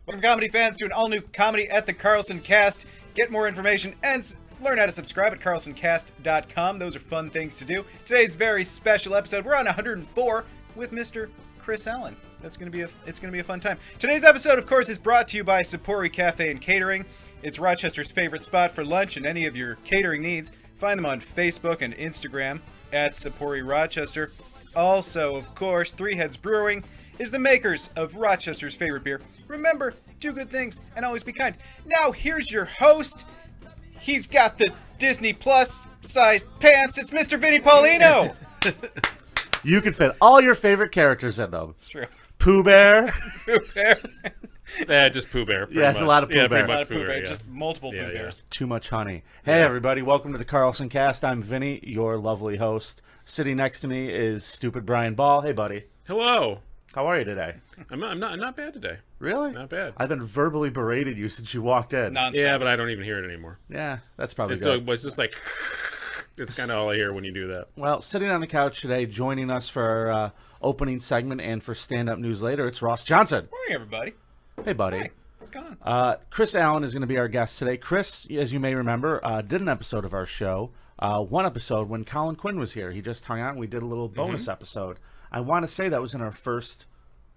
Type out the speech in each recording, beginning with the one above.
Welcome, comedy fans, to an all-new Comedy at the Carlson Cast. Get more information and learn how to subscribe at carlsoncast.com. Those are fun things to do. Today's very special episode, we're on 104 with Mr. Chris Allen. It's gonna be a fun time. Today's episode, of course, is brought to you by Sapporo Cafe and Catering. It's Rochester's favorite spot for lunch and any of your catering needs. Find them on Facebook and Instagram at Sapporo Rochester. Also, of course, Three Heads Brewing is the makers of Rochester's favorite beer. Remember, do good things and always be kind. Now, here's your host. He's got the Disney Plus sized pants. It's Mr. Vinny Paulino. You can fit all your favorite characters in them. It's true. Pooh Bear. Pooh Bear. Yeah, just Pooh Bear. Yeah, it's a lot of Pooh Bear. Pretty A lot much of Pooh Bear. yeah. Just multiple Pooh Bears. Too much honey. Hey, everybody. Welcome to the Carlson Cast. I'm Vinny, your lovely host. Sitting next to me is stupid Brian Ball. Hey, buddy. Hello. How are you today? I'm not bad today. Really? Not bad. I've been verbally berated you since you walked in. Nonstop. Yeah, but I don't even hear it anymore. Yeah, that's probably And so good. it's just like, it's kind of all I hear when you do that. Well, sitting on the couch today, joining us for our opening segment and for stand-up news later, it's Ross Johnson. Morning, everybody. Hey, buddy. Hey, what's going on? Chris Allen is going to be our guest today. Chris, as you may remember, did an episode of our show, one episode when Colin Quinn was here. He just hung out and we did a little bonus episode. I want to say that was in our first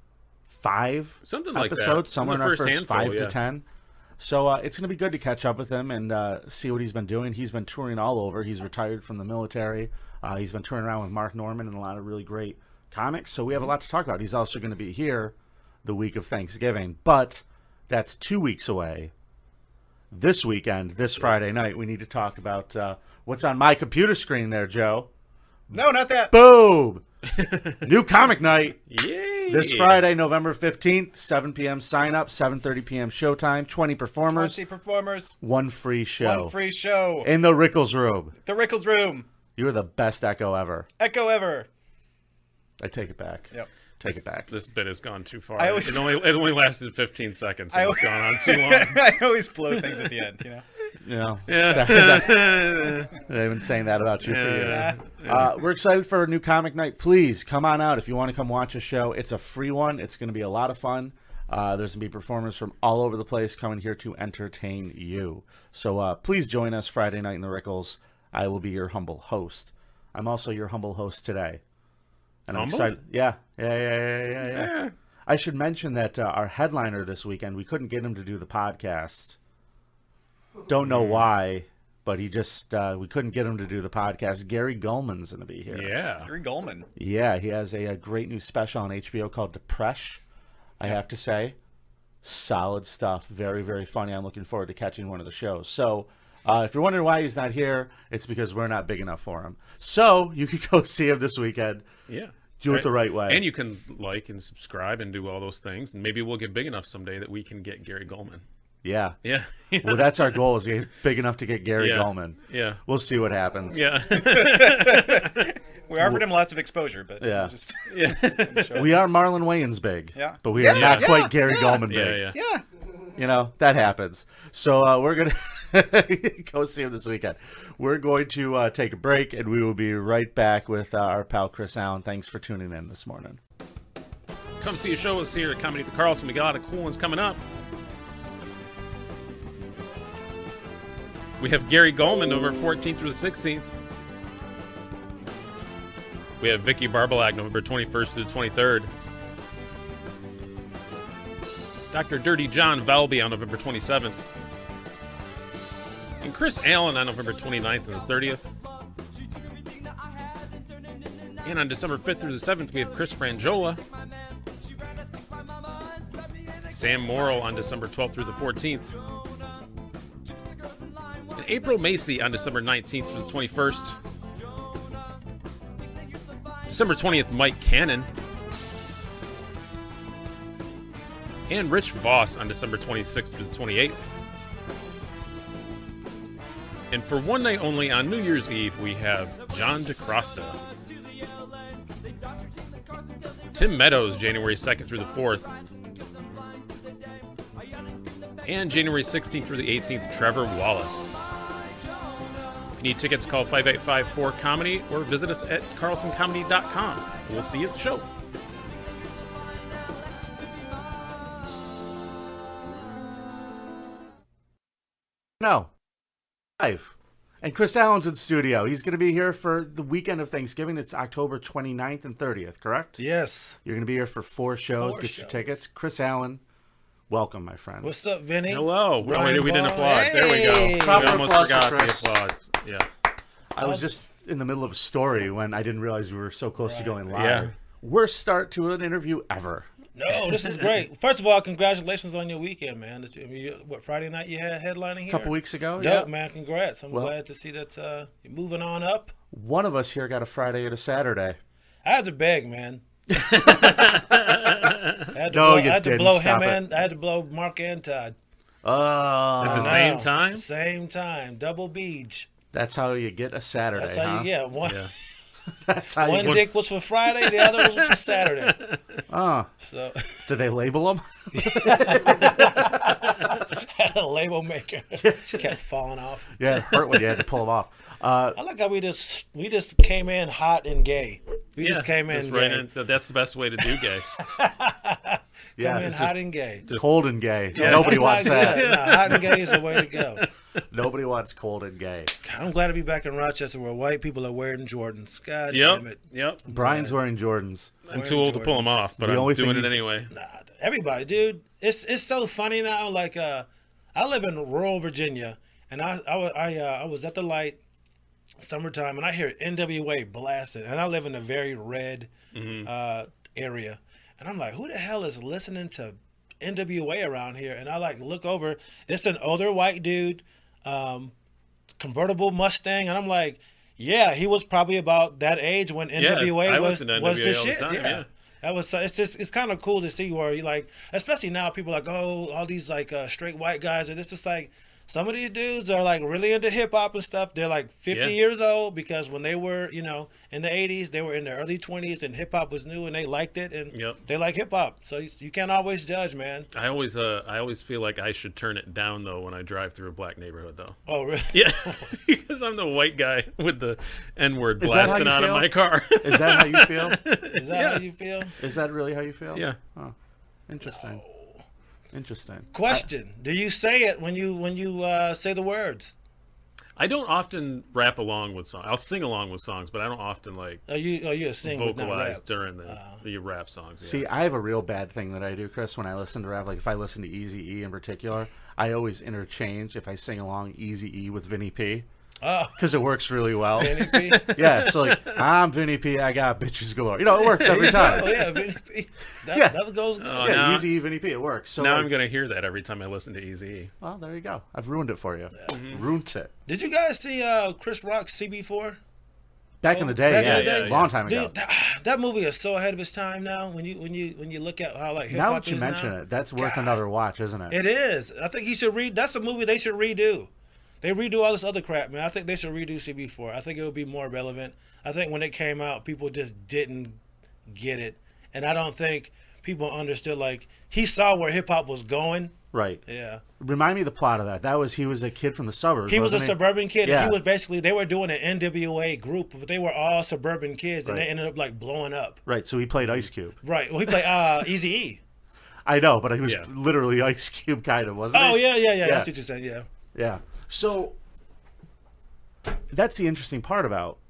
5 Something like that. episodes, somewhere in The our first first handful, 5 to yeah. 10. So it's going to be good to catch up with him and see what he's been doing. He's been touring all over. He's retired from the military. He's been touring around with Mark Norman and a lot of really great comics. So we have a lot to talk about. He's also going to be here the week of Thanksgiving, but that's 2 weeks away. This weekend, this Friday night, we need to talk about what's on my computer screen there, Joe. No, not that. Boom! New comic night. Yay! This Friday, November 15th, 7 p.m. sign up, 7:30 p.m. showtime, 20 performers, 20 performers, one free show. one free show. In the Rickles Room. The Rickles Room. You're the best echo ever. Echo ever. I take it back. Yep. Take it back. This bit has gone too far. I always- It only lasted 15 seconds. And it's gone on too long. I always blow things at the end, you know? You know, Yeah. they've been saying that about you for Yeah. years. We're excited for a new comic night. Please come on out if you want to come watch a show. It's a free one. It's going to be a lot of fun. There's going to be performers from all over the place coming here to entertain you. So please join us Friday night in the Rickles. I will be your humble host. I'm also your humble host today. And I'm Humble? excited. Yeah. I should mention that our headliner this weekend, we couldn't get him to do the podcast. Don't know why, but he just we couldn't get him to do the podcast. Gary Gulman's going to be here. Yeah. Gary Goldman. Yeah, he has a great new special on HBO called Depresh. I have to say, solid stuff. Very, very funny. I'm looking forward to catching one of the shows. So if you're wondering why he's not here, it's because we're not big enough for him. So you can go see him this weekend. Yeah. Do it the right way. And you can like and subscribe and do all those things. And maybe we'll get big enough someday that we can get Gary Goldman. Yeah. Yeah. Well, that's our goal, is to get big enough to get Gary Yeah. Gulman. Yeah. We'll see what happens. Yeah. We offered him lots of exposure, but Yeah. just Yeah. We are Marlon Wayans big. Yeah. But we are Yeah, not yeah, quite Gary yeah. Gulman big. Yeah. yeah. You know, that happens. So we're going to go see him this weekend. We're going to take a break, and we will be right back with our pal Chris Allen. Thanks for tuning in this morning. Come see a show us here at Comedy at the Carlson. We got a lot of cool ones coming up. We have Gary Goldman November 14th through the 16th. We have Vicky Barbalak November 21st through the 23rd. Dr. Dirty John Valby on November 27th. And Chris Allen on November 29th and the 30th. And on December 5th through the 7th, we have Chris Frangiola. Sam Morrill on December 12th through the 14th. And April Macy on December 19th through the 21st. December 20th, Mike Cannon. And Rich Voss on December 26th through the 28th. And for one night only on New Year's Eve, we have John DeCrosta. Tim Meadows, January 2nd through the 4th. And January 16th through the 18th, Trevor Wallace. If you need tickets, call 585-4-COMEDY or visit us at carlsoncomedy.com. We'll see you at the show. No, live. And Chris Allen's in studio. He's going to be here for the weekend of Thanksgiving. It's October 29th and 30th, correct? Yes. You're going to be here for 4 shows. Four Get your shows. tickets. Chris Allen, welcome, my friend. What's up, Vinny? Hello. No, Ryan we didn't Paul. applaud. There we go. Hey. We Proper almost applause for forgot the Chris. applause. Yeah. I was just in the middle of a story when I didn't realize we were so close to going live. Yeah. Worst start to an interview ever. No, this is great. First of all, congratulations on your weekend, man. What, Friday night you had headlining here? A couple weeks ago. Dope, Yeah. man. Congrats. I'm Well- glad to see that you're moving on up. One of us here got a Friday and a Saturday. I had to beg, man. I had to No, blow, you I had to didn't. blow Stop him it. and I had to blow Mark and Todd. At the Oh, same Wow. time? Same time. Double beach. that's how you get a Saturday, That's how huh? you get one. Yeah. That's how One you get. dick was for Friday, the other was for Saturday. Oh, So do they label them? had a label maker kept falling off. Yeah, it hurt when you had to pull them off. I like how we just came in hot and gay. We just came in That's right gay. in. That's the best way to do gay. Yeah, Come in it's hot just and gay. cold and gay. Yeah. Nobody That's wants not that. good. No, hot and gay is the way to go. Nobody wants cold and gay. I'm glad to be back in Rochester where white people are wearing Jordans. God Yep. damn it. Yep. Brian's wearing Jordans. I'm too old to pull them off, but The I'm only doing thing it he's- anyway. Nah, everybody, dude. It's so funny now. Like, I live in rural Virginia, and I was at the light, summertime, and I hear NWA blasting, and I live in a very red area, and I'm like, who the hell is listening to NWA around here? And I like look over, it's an older white dude, convertible Mustang, and I'm like, yeah, he was probably about that age when NWA I was listen to was the NWA all the shit. time, yeah. That was it's kind of cool to see where you like, especially now people are like, oh, all these like straight white guys, and it's just like some of these dudes are like really into hip hop and stuff. They're like 50 Yeah. years old because when they were, in the 80s, they were in their early 20s and hip hop was new and they liked it and Yep. they like hip hop. So you can't always judge, man. I always feel like I should turn it down though when I drive through a black neighborhood though. Oh, really? Yeah, because I'm the white guy with the N-word Is that how blasting you out of feel? my car. Is that how you feel? Is that how you feel? Is that really how you feel? Yeah. Oh, interesting. Interesting. Question: do you say it when you say the words? I don't often rap along with songs. I'll sing along with songs, but I don't often like Are you a sing but not vocalize rap? during the rap songs. Yeah. See, I have a real bad thing that I do, Chris, when I listen to rap. Like, if I listen to Eazy-E in particular, I always interchange, if I sing along, Eazy-E with Vinny P. Oh, Because it works really well. Vinny P. Yeah, so like, I'm Vinny P, I got bitches galore. You know, it works every time. Oh yeah, Vinny P. Yeah. That goes good. Oh, Yeah, now- Eazy-E, Vinny P, it works. So now like, I'm gonna hear that every time I listen to Eazy. well, there you go. I've ruined it for you. Ruined it. Did you guys see Chris Rock's CB4? Back in the day, Back in yeah, the day? yeah. long time ago. Dude, that movie is so ahead of its time now. When you look at how like hip Now hop that you is mention now. it, that's worth God. another watch, isn't it? It is. I think he should read. That's a movie they should redo. They redo all this other crap, man. I think they should redo CB4. I think it would be more relevant. I think when it came out, people just didn't get it, and I don't think people understood. Like he saw where hip hop was going. Right. Yeah. Remind me of the plot of that. He was a kid from the suburbs. He was a wasn't suburban kid. Yeah. And he was basically, they were doing an NWA group, but they were all suburban kids, and Right. they ended up like blowing up. Right, so he played Ice Cube. Right. Well, he played Eazy-E. I know, but he was Yeah. literally Ice Cube, kind of, wasn't Oh he? yeah. That's what you're saying. Yeah. Yeah. So that's the interesting part about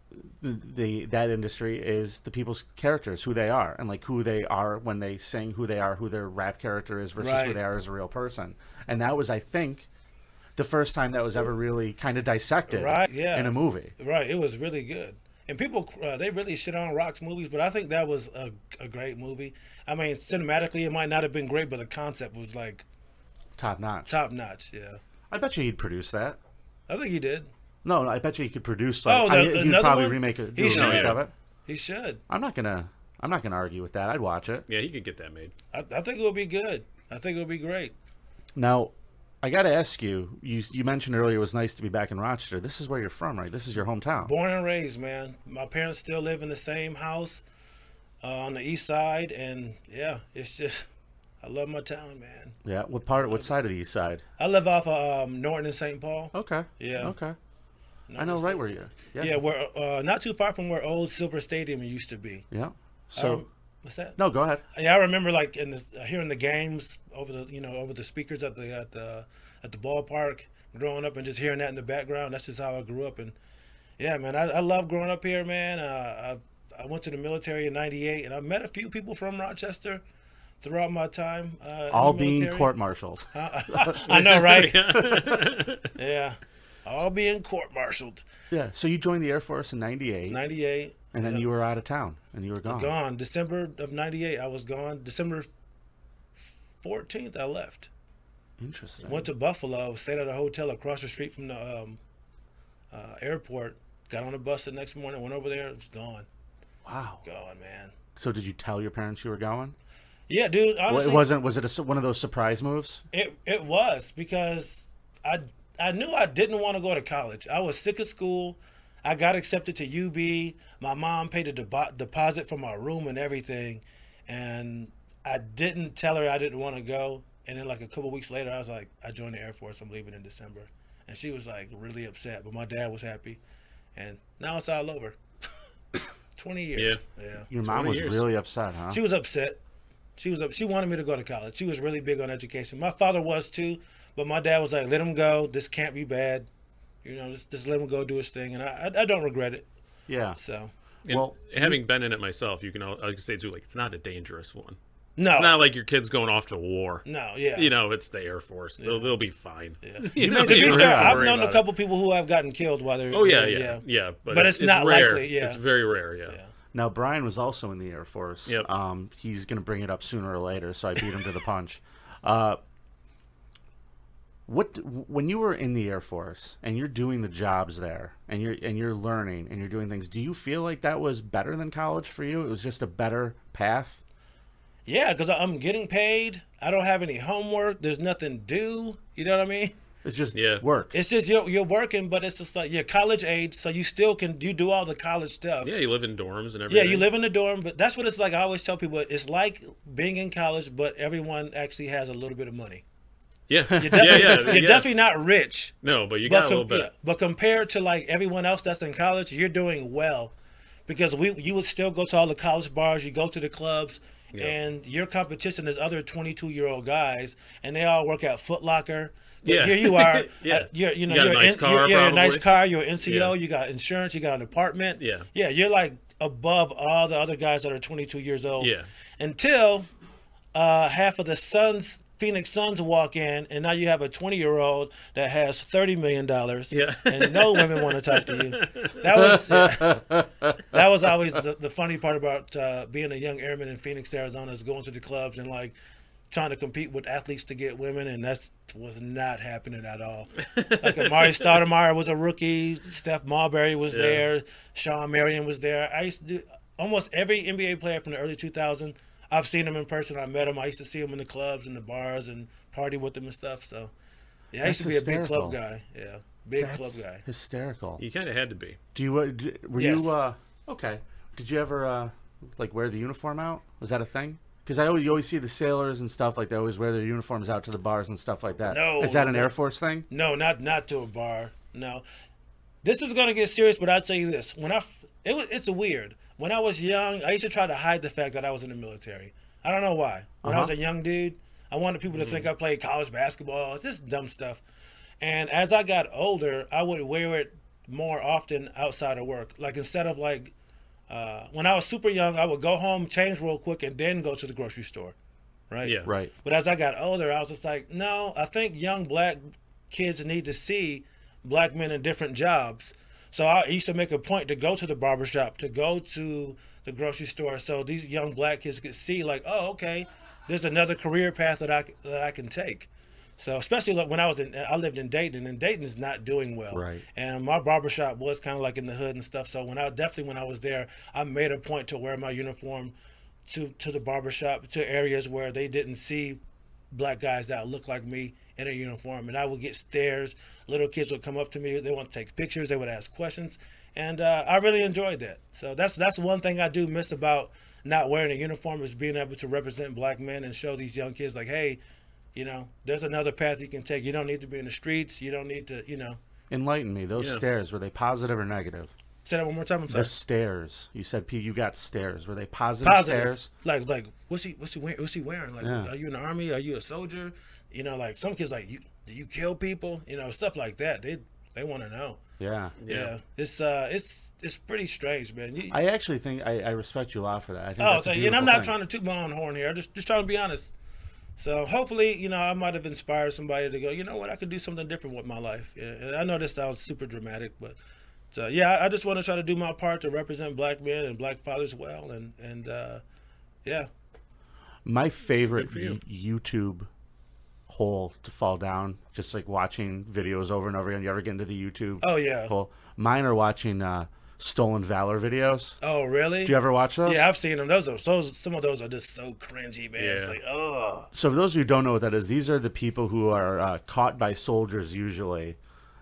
that industry is the people's characters, who they are, and like who they are when they sing, who they are, who their rap character is versus who Right. they are as a real person. And that was, I think, the first time that was ever really kind of dissected Right, yeah. in a movie. Right. It was really good. And people, they really shit on Rock's movies, but I think that was a great movie. I mean, cinematically, it might not have been great, but the concept was like Top notch. top notch. Yeah. I bet you he'd produce that. I think he did. No, I bet you he could produce. Like, Oh, he'd another probably one? remake it. He Do a remake should. of it. He should. I'm not gonna argue with that. I'd watch it. Yeah, he could get that made. I think it would be good. I think it would be great. Now, I got to ask you. You mentioned earlier it was nice to be back in Rochester. This is where you're from, right? This is your hometown. Born and raised, man. My parents still live in the same house on the east side, and yeah, it's just I love my town, man. Yeah. What part? What side of the east side? I live off of Norton and St. Paul. Okay. Yeah. Okay. I Norton know and right St. where you. Yeah, we're not too far from where old Silver Stadium used to be. Yeah. So What's that? No, go ahead. Yeah, I remember like in the hearing the games over the over the speakers at the ballpark growing up and just hearing that in the background. That's just how I grew up. And yeah, man, I love growing up here, man. I went to the military in '98, and I met a few people from Rochester throughout my time. All in the being military. court-martialed. I know, right? Yeah, all being court-martialed. Yeah. So you joined the Air Force in '98, '98. and then you were out of town, and you were gone. Gone. December of '98, I was gone. December 14th, I left. Interesting. Went to Buffalo, stayed at a hotel across the street from the airport. Got on a bus the next morning, went over there, it was gone. Wow. Gone, man. So did you tell your parents you were going? Yeah, dude. Honestly, Was it one of those surprise moves? It was because I knew I didn't want to go to college. I was sick of school. I got accepted to UB. My mom paid a deposit for my room and everything, and I didn't tell her I didn't want to go. And then like a couple weeks later, I was like, I joined the Air Force. I'm leaving in December, and she was like really upset, but my dad was happy, and now it's all over. 20 years. Yeah. Your mom 20 was years. really upset, huh? She was upset. She wanted me to go to college. She was really big on education. My father was too, but my dad was like, "Let him go. This can't be bad. Just let him go do his thing." And I don't regret it. Yeah. So And Well, having been in it myself, I can say too, like it's not a dangerous one. no, It's not like your kid's going off to war. no, yeah. It's the Air Force. They'll be fine. Yeah. You To be don't fair, have to I've worry known a about couple people who have gotten killed while they're. it. Oh yeah. But it's not rare. likely. Yeah. It's very rare. Yeah. Yeah. Now, Brian was also in the Air Force. Yep. He's going to bring it up sooner or later, so I beat him to the punch. When you were in the Air Force and you're doing the jobs there and you're learning and you're doing things, do you feel like that was better than college for you? It was just a better path? Yeah, because I'm getting paid. I don't have any homework. There's nothing due. You know what I mean? It's just Yeah. work. It's just you're working, but it's just like you're college age, so you still can do all the college stuff. Yeah, you live in dorms and Yeah, everything. you live in the dorm, but that's what it's like. I always tell people it's like being in college, but everyone actually has a little bit of money. Yeah. You're definitely, yeah. you're definitely not rich, No, but you got a little yeah, bit. but compared to like everyone else that's in college, you're doing well, because you would still go to all the college bars, you go to the clubs, Yeah. and your competition is other 22-year-old guys, and they all work at Foot Locker. But Yeah. here you are. Yeah. You're You got a nice car, you're a nice probably. car. You're an NCO. Yeah. You got insurance. You got an apartment. Yeah. Yeah. You're like above all the other guys that are 22 years old. Yeah. Until half of the Phoenix Suns walk in, and now you have a 20-year-old that has $30 million. Yeah. And no women want to talk to you. That was always the funny part about being a young airman in Phoenix, Arizona, is going to the clubs and like trying to compete with athletes to get women, and that was not happening at all. Like Amari Stoudemire was a rookie, Steph Marbury was there, Sean Marion was there. I used to do almost every NBA player from the early 2000s. I've seen them in person. I met them. I used to see them in the clubs and the bars and party with them and stuff. So yeah, I used to be a big hysterical. club guy. Yeah, big That's club guy. hysterical. You kind of had to be. Do you were Yes. you okay? Did you ever like wear the uniform out? Was that a thing? Because you always see the sailors and stuff like they always wear their uniforms out to the bars and stuff like that. No, Is that an no. Air Force thing? No, not to a bar. No, this is gonna get serious, but I'll tell you this: it's a weird. When I was young, I used to try to hide the fact that I was in the military. I don't know why. When I was a young dude, I wanted people to think I played college basketball. It's just dumb stuff. And as I got older, I would wear it more often outside of work. Like instead of like when I was super young, I would go home, change real quick, and then go to the grocery store. Right? Yeah. Right. But as I got older, I was just like, no, I think young black kids need to see black men in different jobs. So I used to make a point to go to the barbershop, to go to the grocery store, so these young black kids could see, like, oh, okay, there's another career path that I can take. So especially like when I lived in Dayton, and Dayton is not doing well. Right. And my barbershop was kind of like in the hood and stuff. So when I was there, I made a point to wear my uniform to the barbershop, to areas where they didn't see black guys that looked like me in a uniform. And I would get stares. Little kids would come up to me. They want to take pictures. They would ask questions. And I really enjoyed that. So that's one thing I do miss about not wearing a uniform, is being able to represent black men and show these young kids, like, hey, there's another path you can take. You don't need to be in the streets. You don't need to, Enlighten me. Those Yeah. stares, were they positive or negative? Say that one more time. I'm sorry. The stairs. You said you got stairs. Were they positive stairs? Like what's he wearing? Like, Yeah. are you in the army? Are you a soldier? You know, like some kids like, do you kill people? You know, stuff like that. They want to know. Yeah. Yeah. It's pretty strange, man. I actually think I respect you a lot for that. I think Oh, that's a and I'm beautiful not thing. trying to toot my own horn here. I'm just trying to be honest. So hopefully, you know, I might have inspired somebody to go, you know what, I could do something different with my life. Yeah, and I know this sounds super dramatic, but yeah, I just want to try to do my part to represent black men and black fathers well, and yeah. My favorite Good for YouTube hole to fall down, just like watching videos over and over again. You ever get into the YouTube Oh yeah. hole? Mine are watching Stolen Valor videos. Oh really? Do you ever watch those? Yeah, I've seen them. Some of those are just so cringy, man. It's Yeah. like, oh. So for those of you who don't know what that is, these are the people who are caught by soldiers usually,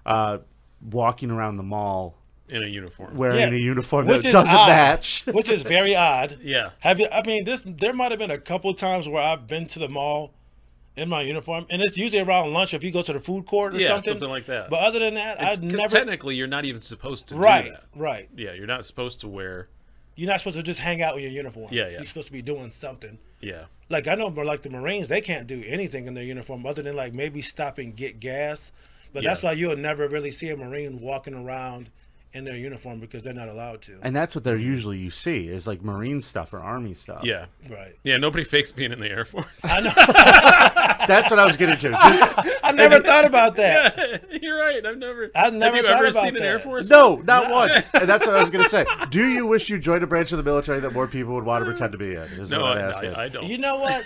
walking around the mall In a uniform. wearing Yeah. a uniform Which that is doesn't odd. match. Which is very odd. Yeah. Have you? I mean, there might have been a couple times where I've been to the mall in my uniform, and it's usually around lunch if you go to the food court or Yeah, something. something like that. But other than that, It's- I've 'cause never. Technically, you're not even supposed to do Right, that. right. Yeah, you're not supposed to wear. You're not supposed to just hang out in your uniform. Yeah, yeah. You're supposed to be doing something. Yeah. Like I know, but like the Marines, they can't do anything in their uniform other than like maybe stop and get gas. But that's Yeah. why you'll never really see a Marine walking around in their uniform because they're not allowed to. And that's what they're usually you see is like Marine stuff or Army stuff. Yeah. Right. Yeah, nobody fakes being in the Air Force. I know. That's what I was getting to. I never thought about that. You're right. I've never. I've never Have you thought ever about seen an Air that. Force? No, not once. And that's what I was going to say. Do you wish you joined a branch of the military that more people would want to pretend to be in? Is No, what I'm asking. I don't. You know what?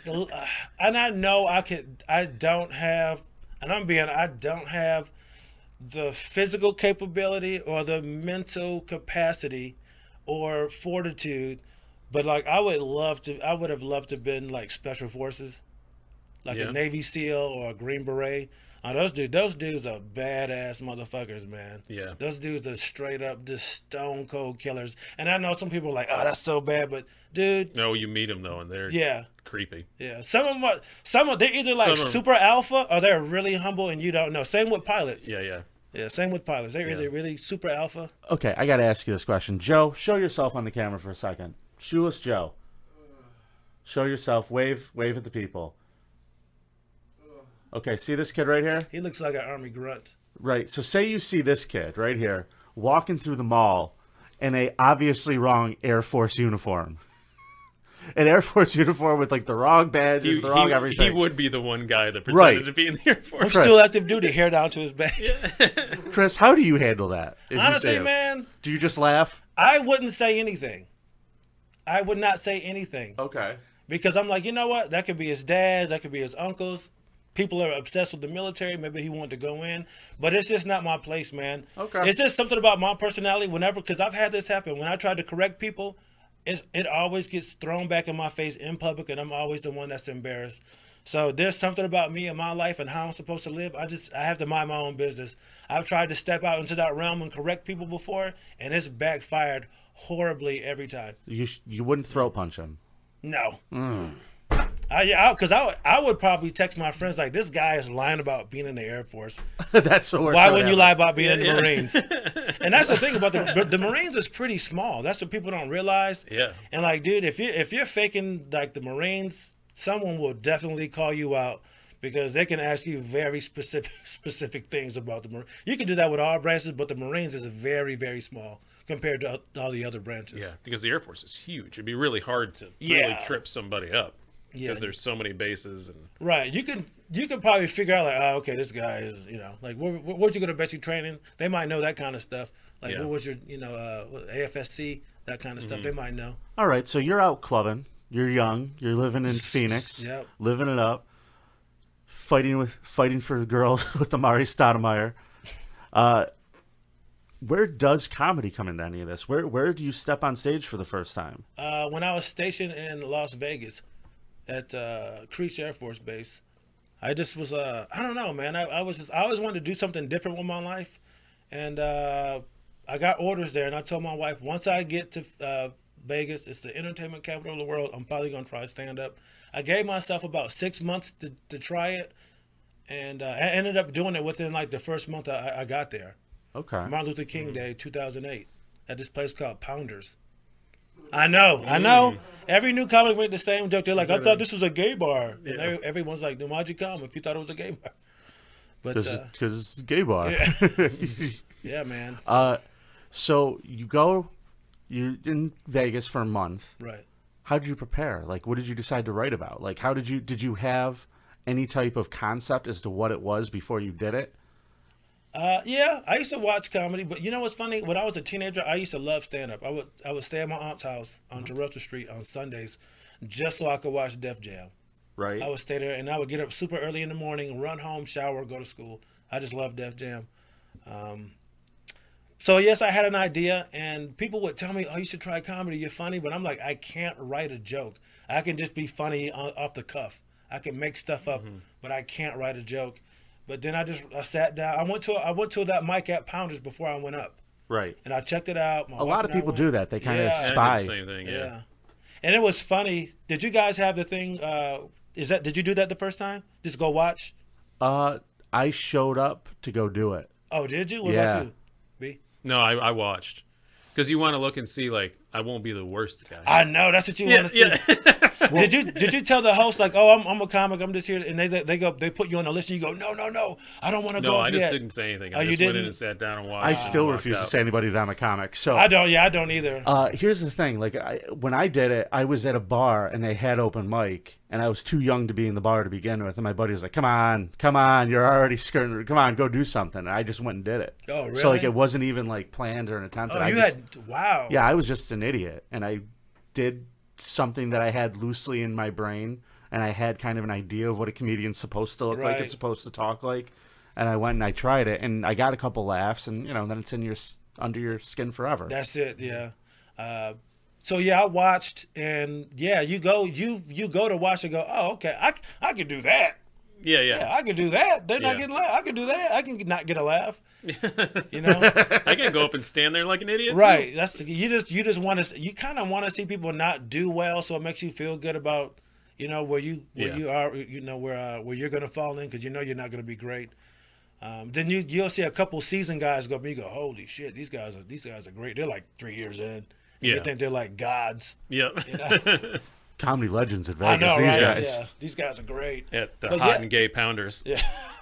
And I know I don't have, and I don't have the physical capability or the mental capacity or fortitude, but like I would have loved to have been like special forces, like Yeah. a Navy SEAL or a Green Beret. Those dudes are badass motherfuckers, man. Yeah. Those dudes are straight up just stone cold killers. And I know some people are like, oh, that's so bad, but dude, No, you meet them though, and they're yeah. creepy. Yeah, some of they're either like Some of 'em- super alpha or they're really humble and you don't know. Same with pilots. Yeah, yeah. Yeah, same with pilots. They're either really super alpha. Okay, I got to ask you this question. Joe, show yourself on the camera for a second. Shoeless Joe. Show yourself. Wave at the people. Okay, see this kid right here? He looks like an army grunt. Right. So say you see this kid right here walking through the mall in a obviously wrong Air Force uniform. An Air Force uniform with like the wrong badges, the wrong everything. He would be the one guy that pretended Right. to be in the Air Force. Chris. Still active duty, hair down to his back. Chris, how do you handle that? if you see Honestly, him? man, Do you just laugh? I wouldn't say anything. I would not say anything Okay. because I'm like, you know what? That could be his dad's, that could be his uncle's. People are obsessed with the military. Maybe he wanted to go in, but it's just not my place, man. Okay. It's just something about my personality. Because I've had this happen. When I try to correct people, it always gets thrown back in my face in public, and I'm always the one that's embarrassed. So there's something about me and my life and how I'm supposed to live. I have to mind my own business. I've tried to step out into that realm and correct people before, and it's backfired horribly every time. You wouldn't throat punch him. No. Because I would probably text my friends like, this guy is lying about being in the Air Force. That's the worst. Why that wouldn't you ever. lie about being in the Marines? And that's the thing about the Marines is pretty small. That's what people don't realize. Yeah. And like, dude, if you're faking like the Marines, someone will definitely call you out because they can ask you very specific things about the Marines. You can do that with all branches, but the Marines is very, very small compared to all the other branches. Yeah, because the Air Force is huge. It'd be really hard to really Yeah. trip somebody up. Yeah. Because there's so many bases and Right. You can probably figure out like, oh, okay, this guy is, like where'd you go to basic training? They might know that kind of stuff. Like Yeah. what was your, AFSC, that kind of stuff. They might know. All right, so you're out clubbing. You're young. You're living in Phoenix. Yep. Living it up. Fighting for girls with Amari Stoudemire. Where does comedy come into any of this? Where do you step on stage for the first time? When I was stationed in Las Vegas at Creech Air Force Base, I just was I don't know, man. I always wanted to do something different with my life, and I got orders there, and I told my wife once I get to Vegas, it's the entertainment capital of the world. I'm probably gonna try stand up. I gave myself about 6 months to try it, and I ended up doing it within like the first month I got there. Okay. Martin Luther King Day, 2008. at this place called Pounders. I know. Every new comic make the same joke. They're like, I thought this was a gay bar. And everyone's like, then why'd you come if you thought it was a gay bar? But Because it's a gay bar. yeah, yeah, man. So you're in Vegas for a month. Right. How did you prepare? Like, what did you decide to write about? Like, did you have any type of concept as to what it was before you did it? Yeah, I used to watch comedy, but you know what's funny? When I was a teenager, I used to love stand-up. I would stay at my aunt's house on Terrell Street on Sundays just so I could watch Def Jam. Right. I would stay there, and I would get up super early in the morning, run home, shower, go to school. I just love Def Jam. So, yes, I had an idea, and people would tell me, oh, you should try comedy. You're funny. But I'm like, I can't write a joke. I can just be funny off the cuff. I can make stuff up, but I can't write a joke. But then I sat down. I went to that mic at Pounders before I went up. Right. And I checked it out. A lot of people do that. They kind of Yeah. spy. I did the same thing, yeah. And it was funny. Did you guys have the thing? Did you do that the first time? Just go watch? I showed up to go do it. Oh, did you? What Yeah. about you? B? No, I watched. Because you want to look and see, like, I won't be the worst guy. I know that's what you want to see. Yeah. Did you tell the host like, oh, I'm a comic, I'm just here, and they put you on the list, and you go, no, I don't want to go No, up I just yet. didn't say anything. Oh, I you just went didn't? in and sat down and watched. I still walked refuse to out. say anybody that I'm a comic. So I don't. Yeah, I don't either. here's the thing. Like, when I did it, I was at a bar and they had open mic, and I was too young to be in the bar to begin with. And my buddy was like, "Come on, you're already skirting. Come on, go do something." And I just went and did it. Oh, really? So like, it wasn't even like planned or an attempt. Oh, I you just, had wow. Yeah, I was just an idiot, and I did something that I had loosely in my brain, and I had kind of an idea of what a comedian's supposed to look like. Right. It's supposed to talk like. And I went and I tried it, and I got a couple laughs, and then it's under your skin forever. That's it. Yeah. So yeah, I watched, and yeah, you go to watch and go, oh, okay, I can do that. Yeah. Yeah, I can do that. They're not Yeah. getting laugh. I can do that. I can not get a laugh. You know. I can go up and stand there like an idiot. too. Right. You just want to. You kind of want to see people not do well, so it makes you feel good about where you are. Where you're gonna fall in because you're not gonna be great. Then you'll see a couple seasoned guys go up and you go, holy shit, these guys are great. They're like 3 years in. And Yeah. You think they're like gods. Yep. You know? Comedy legends at I Vegas. know, These right? guys. Yeah. These guys are great. At the But hot yeah. and gay pounders. Yeah.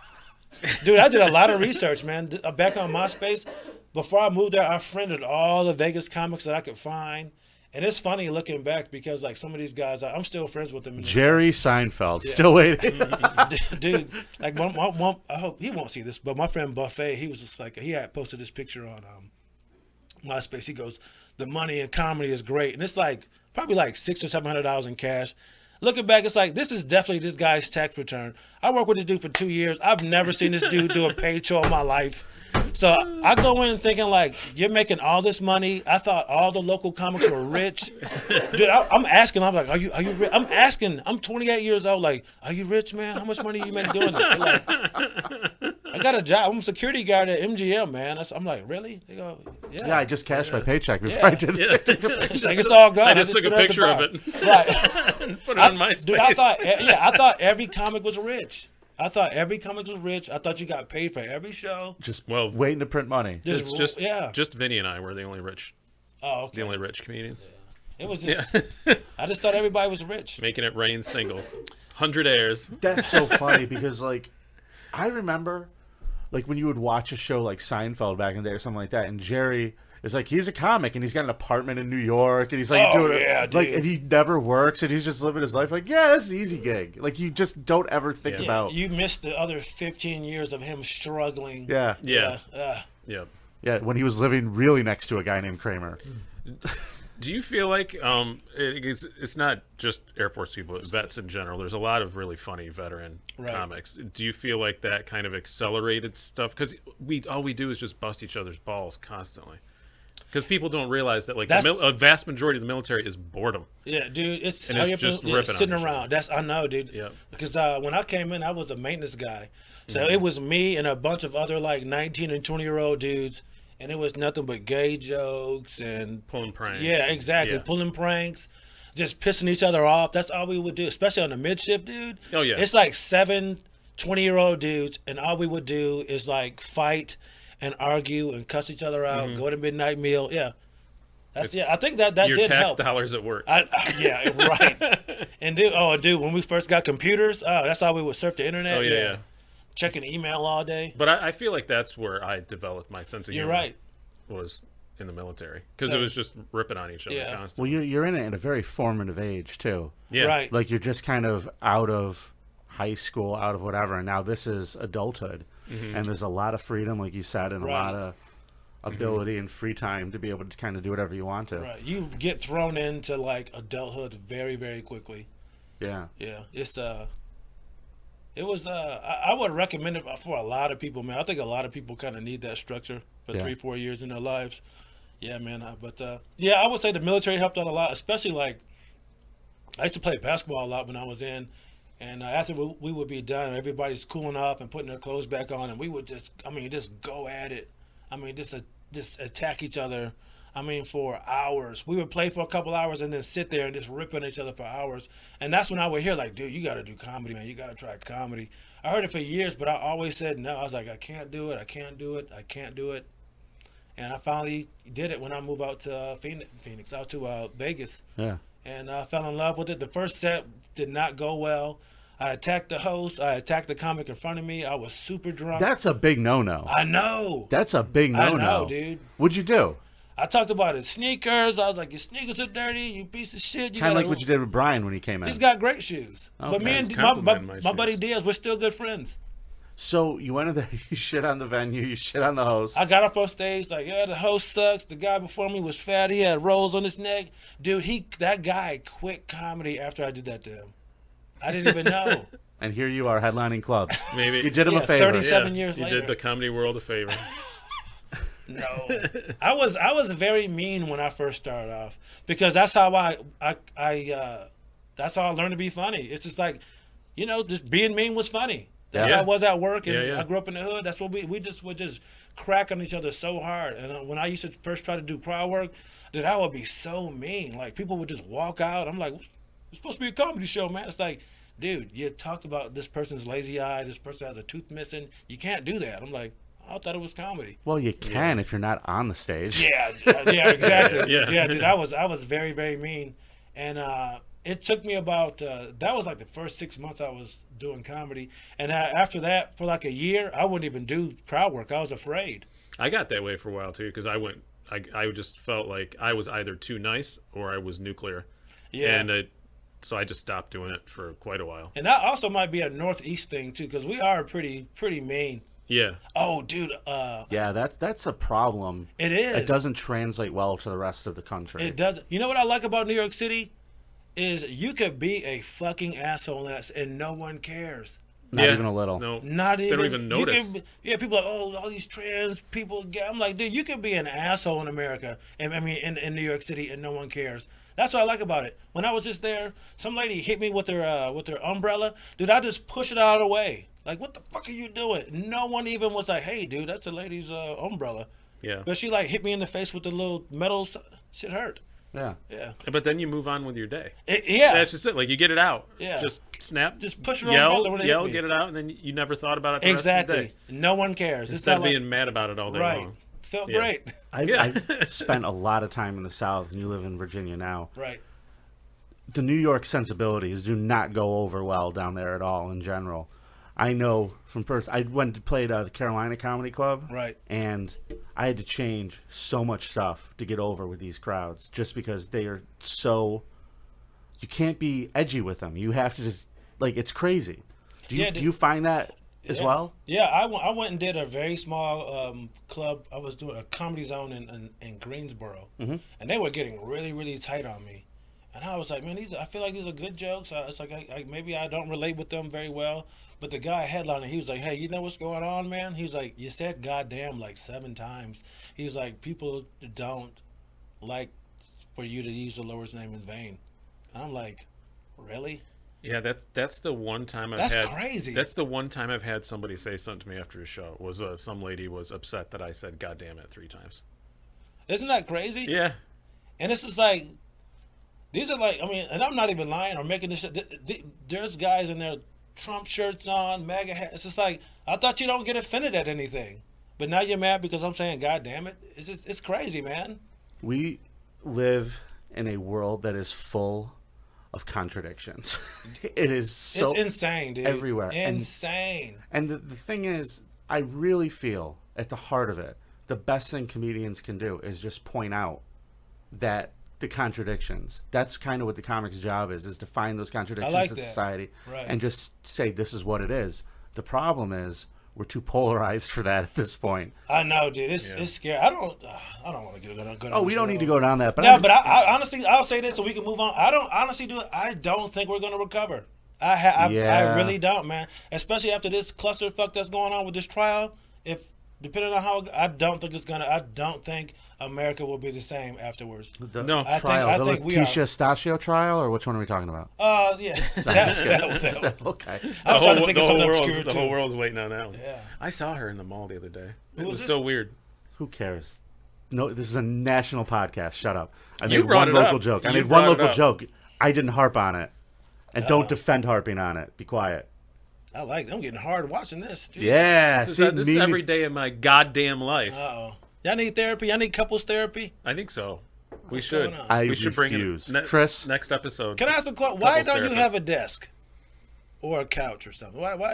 Dude, I did a lot of research, man. Back on MySpace, before I moved there, I friended all the Vegas comics that I could find. And it's funny looking back because, like, some of these guys, I'm still friends with them. In this Jerry Seinfeld, still waiting. Dude, like, I hope he won't see this, but my friend Buffet, he was just like, he had posted this picture on MySpace. He goes, the money in comedy is great. And it's like, probably like $600 or $700 in cash. Looking back, it's like, this is definitely this guy's tax return. I worked with this dude for 2 years. I've never seen this dude do a paid show in my life. So I go in thinking like, you're making all this money. I thought all the local comics were rich. Dude, I'm asking, I'm like, are you rich? I'm asking, I'm 28 years old, like, are you rich, man? How much money you make doing this? They're like, I got a job. I'm a security guard at MGM, man. I'm like, really? They go, yeah. Yeah, I just cashed my paycheck before Yeah. I did it. He's like, it's all gone. I just took a put it at the picture of bar." it. Right. and put it on MySpace. Dude, I thought every comic was rich. I thought every comic was rich. I thought you got paid for every show. Just Well, waiting to print money. it's just yeah. just Vinny and I were the only rich comedians. It was just. I just thought everybody was rich. Making it rain singles. 100 airs. That's so funny because, like, I remember, like, when you would watch a show like Seinfeld back in the day or something like that, and Jerry is like, he's a comic and he's got an apartment in New York and he's like Oh, doing yeah, it, like, dude. and he never works and he's just living his life like, yeah, that's an easy gig. Like, you just don't ever think Yeah. about, You missed the other 15 years of him struggling. yeah, Yeah. Yeah. Yeah. when he was living really next to a guy named Kramer. Do you feel like it's not just Air Force people, vets in general? There's a lot of really funny veteran Right. comics. Do you feel like that kind of accelerated stuff? Because all we do is just bust each other's balls constantly. Because people don't realize that, like, a vast majority of the military is boredom. Yeah, dude, it's And how it's you just yeah, ripping on sitting each around. other. I know, dude. Yeah. Because when I came in, I was a maintenance guy, so it was me and a bunch of other like 19 and 20-year-old dudes, and it was nothing but gay jokes and Pulling pranks. yeah, exactly, Yeah. pulling pranks, just pissing each other off. That's all we would do, especially on the mid-shift, dude. Oh, yeah. It's like 7 20-year-old dudes, and all we would do is like fight and argue and cuss each other out, go to midnight meal. Yeah. I think that your did tax help. dollars at work. Yeah, right. And dude, when we first got computers, that's how we would surf the internet. Oh, yeah. Checking email all day. But I feel like that's where I developed my sense of You're humor. right. Was in the military because So- it was just ripping on each other Yeah. constantly. Well, you're in it at a very formative age too. Yeah. Right. Like you're just kind of out of high school, out of whatever, and now this is adulthood, and there's a lot of freedom, like you said, and a lot of ability and free time to be able to kind of do whatever you want to. Right. You get thrown into like adulthood very, very quickly. Yeah. Yeah. It was I would recommend it for a lot of people, man. I think a lot of people kind of need that structure for 3-4 years in their lives. Yeah, man. But I would say the military helped out a lot, especially like I used to play basketball a lot when I was in, and after we would be done, everybody's cooling off and putting their clothes back on, and we would just go at it. I mean, just attack each other. I mean, for hours. We would play for a couple hours and then sit there and just rip on each other for hours. And that's when I would hear, like, dude, you got to do comedy, man. You got to try comedy. I heard it for years, but I always said no. I was like, I can't do it. I can't do it. I can't do it. And I finally did it when I moved out to Phoenix, out to Vegas. Yeah. And I fell in love with it. The first set did not go well. I attacked the host. I attacked the comic in front of me. I was super drunk. That's a big no-no. I know. That's a big no-no. I know, dude. What'd you do? I talked about his sneakers. I was like, your sneakers are dirty, you piece of shit. Kind of like what you did with Brian when he came in. He's got great shoes. But me and He's my complimenting my buddy shoes. Diaz, we're still good friends. So you went in there, you shit on the venue, you shit on the host. I got up on stage like, yeah, the host sucks. The guy before me was fat. He had rolls on his neck. Dude, that guy quit comedy after I did that to him. I didn't even know. And here you are headlining clubs. Maybe You did him a Yeah, favor. 37 years you later. did the comedy world a favor. No, I was very mean when I first started off because that's how that's how I learned to be funny. It's just like, just being mean was funny. That's Yeah. how I was at work, and Yeah. I grew up in the hood. That's what we just would just crack on each other so hard. And when I used to first try to do crowd work, dude, I would be so mean. Like people would just walk out. I'm like, it's supposed to be a comedy show, man. It's like, dude, you talked about this person's lazy eye. This person has a tooth missing. You can't do that. I'm like, I thought it was comedy. Well, you can if you're not on the stage. Yeah, exactly. Yeah. Dude, I was very, very mean, and it took me about that was like the first 6 months I was doing comedy, and after that, for like a year, I wouldn't even do crowd work. I was afraid. I got that way for a while too because I just felt like I was either too nice or I was nuclear. Yeah, And so I just stopped doing it for quite a while. and that also might be a Northeast thing too, because we are pretty mean. Yeah. Oh, dude, Yeah, that's a problem. it is. It doesn't translate well to the rest of the country. It doesn't. You know what I like about New York City is you could be a fucking asshole and no one cares. Not Yeah. even a little. No. Not even. They don't even you notice. people are like, oh, all these trans people. I'm like, dude, you can be an asshole in America, and I mean, in New York City, and no one cares. That's what I like about it. When I was just there, some lady hit me with her umbrella. Dude, I just push it out of the way. Like, what the fuck are you doing? No one even was like, hey, dude, that's a lady's umbrella. Yeah. But she like hit me in the face with the little metal. Shit hurt. Yeah. Yeah. But then you move on with your day. Yeah. That's just it. Like you get it out. Yeah. Just snap. Just push it on umbrella when they yell, hit me. get it out, and then you never thought about it. The Rest of the Exactly. day. No one cares. It's Instead not of like, being mad about it all day right. long. Felt Yeah. great. I've spent a lot of time in the South, and you live in Virginia now. Right. The New York sensibilities do not go over well down there at all in general. I know from first. I went to play the Carolina Comedy Club, Right. and I had to change so much stuff to get over with these crowds, just because they are so. You can't be edgy with them. You have to just it's crazy. Do you Yeah, do you find that as Yeah. well? Yeah, I went and did a very small club. I was doing a Comedy Zone in Greensboro, and they were getting really, really tight on me. And I was like, man, I feel like these are good jokes. It's like maybe I don't relate with them very well. But the guy headlining, he was like, hey, you know what's going on, man? He was like, you said goddamn like 7 times. He's like, people don't like for you to use the Lord's name in vain. And I'm like, really? Yeah, that's the one time I've That's had. crazy. That's the one time I've had somebody say something to me after a show. Was some lady was upset that I said "God damn it" 3 times. Isn't that crazy? Yeah. And this is like, these are like, I mean, and I'm not even lying or making this shit. There's guys in there, Trump shirts on, MAGA hats. It's just like, I thought you don't get offended at anything. But now you're mad because I'm saying, God damn it. It's crazy, man. live in a world that is full of contradictions. It is so It's insane, dude. everywhere. Insane. And the thing is, I really feel at the heart of it, the best thing comedians can do is just point out that the contradictions. That's kind of what the comic's job is to find those contradictions like in that. society Right. and just say this is what it is. The problem is we're too polarized for that at this point. I know, dude. It's scary. I don't want to go. Oh, we don't need to go down that. But No, but I honestly, I'll say this so we can move on. I don't honestly do it. I don't think we're gonna recover. I really don't, man. Especially after this clusterfuck that's going on with this trial. If depending on how, I don't think America will be the same afterwards. the No. I trial, the think we are. Letitia Stachio trial, or which one are we talking about? Yeah. that. Okay. I was trying to think of something obscure The too. whole world's waiting on that one. Yeah. I saw her in the mall the other day. It Who was was so this? weird. Who cares? No, this is a national podcast. Shut up. I You made brought one it local up. joke. I You made one brought it local up. joke. I didn't harp on it. And don't defend harping on it. Be quiet. I'm getting hard watching this. Jeez. Yeah. This see, is me- every day of my goddamn life. Uh-oh. Y'all need therapy? Y'all need couples therapy? I think so. We What's should. going on? I we should bring refuse. it Chris? next episode. Can I ask a question? Why Couples don't you therapist. have a desk or a couch or something? Why